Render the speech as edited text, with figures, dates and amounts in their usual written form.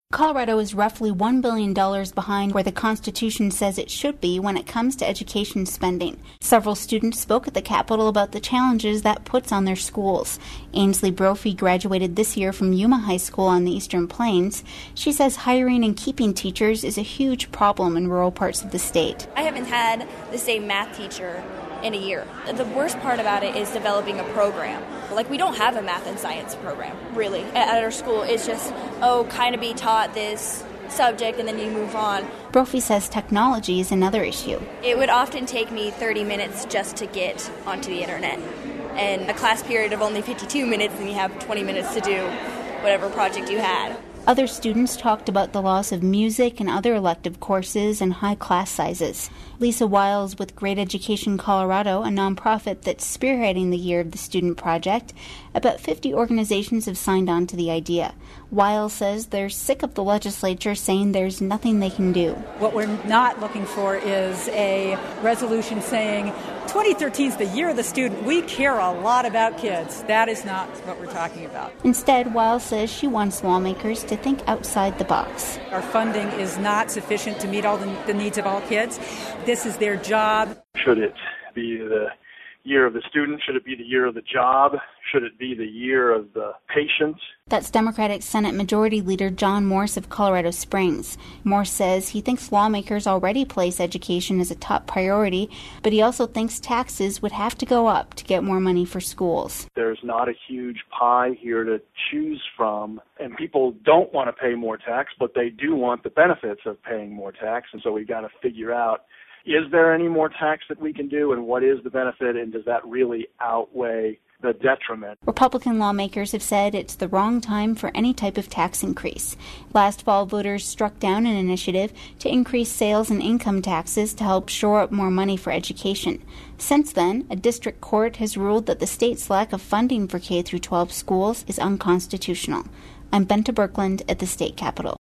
Colorado is roughly $1 billion behind where the Constitution says it should be when it comes to education spending. Several students spoke at the Capitol about the challenges that puts on their schools. Ainsley Brophy graduated this year from Yuma High School on the Eastern Plains. She says hiring and keeping teachers is a huge problem in rural parts of the state. I haven't had the same math teacher in a year. The worst part about it is developing a program. Like, we don't have a math and science program, really, at our school. It's just, kind of be taught this subject and then you move on. Brophy says technology is another issue. It would often take me 30 minutes just to get onto the internet. And a class period of only 52 minutes, and you have 20 minutes to do whatever project you had. Other students talked about the loss of music and other elective courses and high class sizes. Lisa Wiles with Great Education Colorado, a nonprofit that's spearheading the Year of the Student project, about 50 organizations have signed on to the idea. Wiles says they're sick of the legislature saying there's nothing they can do. What we're not looking for is a resolution saying 2013 is the Year of the Student. We care a lot about kids. That is not what we're talking about. Instead, Wiles says she wants lawmakers to think outside the box. Our funding is not sufficient to meet all the needs of all kids. This is their job. Should it be the Year of the Student? Should it be the Year of the Job? Should it be the Year of the Patient? That's Democratic Senate Majority Leader John Morse of Colorado Springs. Morse says he thinks lawmakers already place education as a top priority, but he also thinks taxes would have to go up to get more money for schools. There's not a huge pie here to choose from, and people don't want to pay more tax, but they do want the benefits of paying more tax, and so we've got to figure out, is there any more tax that we can do, and what is the benefit, and does that really outweigh the detriment? Republican lawmakers have said it's the wrong time for any type of tax increase. Last fall, voters struck down an initiative to increase sales and income taxes to help shore up more money for education. Since then, a district court has ruled that the state's lack of funding for K-12 schools is unconstitutional. I'm Benta Birkeland at the state capitol.